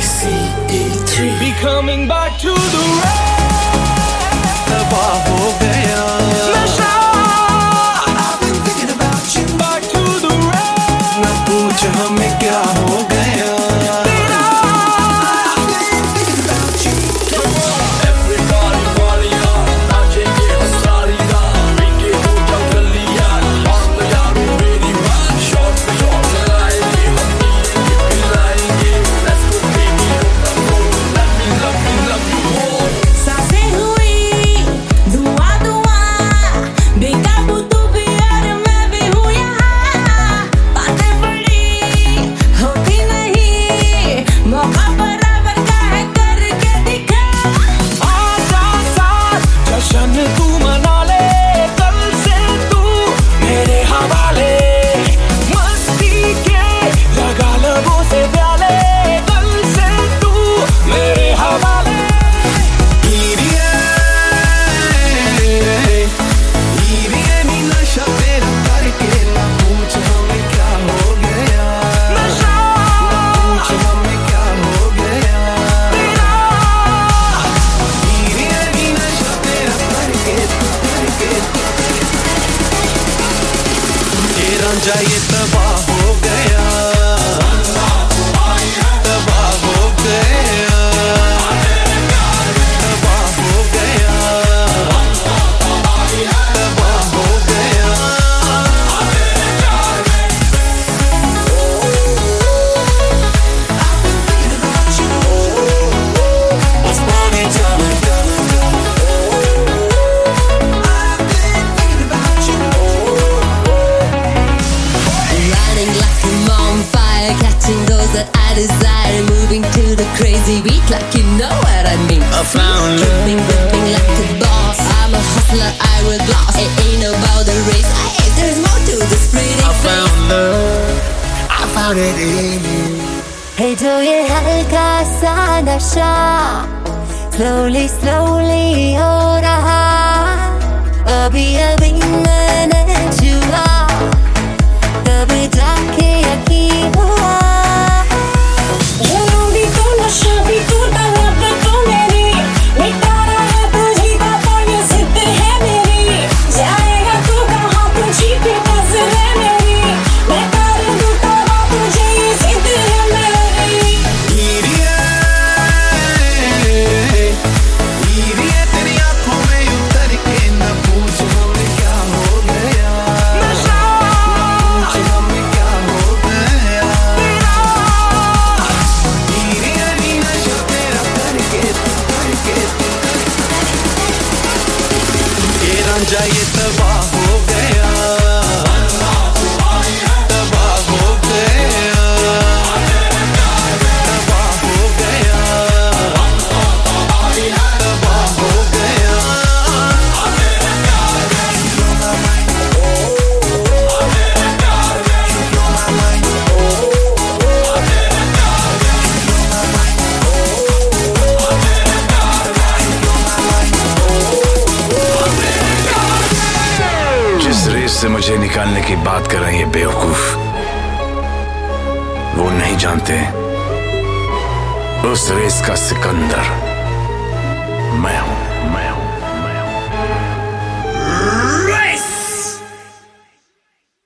CE3 Be coming back to the rain. तबाह हो गया नशा I've been thinking about you back to the rain. न पूछ हमें क्या हो गया तेरा I've been thinking about you Everybody Walia नाचेंगे हम सारी रात पीके हो जाओ जल्दी यार मान लो यारो मेरी बात शॉट पे शॉट लगाएंगे हम पिएंगे पिलाएंगे Let's go baby let me love you more सांसें हुई धुआं धुआं बेकाबू तू भी और मैं भी हूँ यहाँ बातें बड़ी होती नहीं मौका बराबर का है करके दिखा आजा साथ जश्न तू मना ले कल से तू मेरे हवाले मस्ती के लगा लबों से प्याले कल से तू मेरे हवाले हीरिए नी नशा तेरा करके न पूछ हमें क्या हो गया नशा पूछ हमें क्या हो गया हीरिए नी नशा तेरा करके ये रांझा ये तबाह हो गया तबाह हो गया तबाह हो गया तबाह हो गया It's party time I've been thinking about you Running like I'm on fire catching those that I desire moving to the crazy beat like you know what I mean I found love Whipping like a boss I'm a hustler I will gloss It ain't about the race there's more to this pretty I face found love I found it in you है जो ये हल्का सा नशा slowly slowly हो रहा अभी अभी मैंने छुआ तब जाके यकीन हुआ जुनून भी तू नशा भी तू तलब तू मेरी मिटा रहा तुझी बातों ये जिद है मेरी जाएगा तू कहाँ तुझी पे नजर है मेरी मैं कर दूँ तबाह तुझे ये जिद है मेरी हीरिए तेरी आंखों में उतर के न पूछ हमें क्या हो गया नशा पूछ हमें क्या हो गया हीरिए नी नशा तेरा करके ये रांझा ये तबाह हो गया तबाह हो गया तबाह हो गया तबाह हो गया जिस रेस से मुझे निकालने की बात कर रहे हैं ये बेवकूफ वो नहीं जानते उस रेस का सिकंदर मैं हूं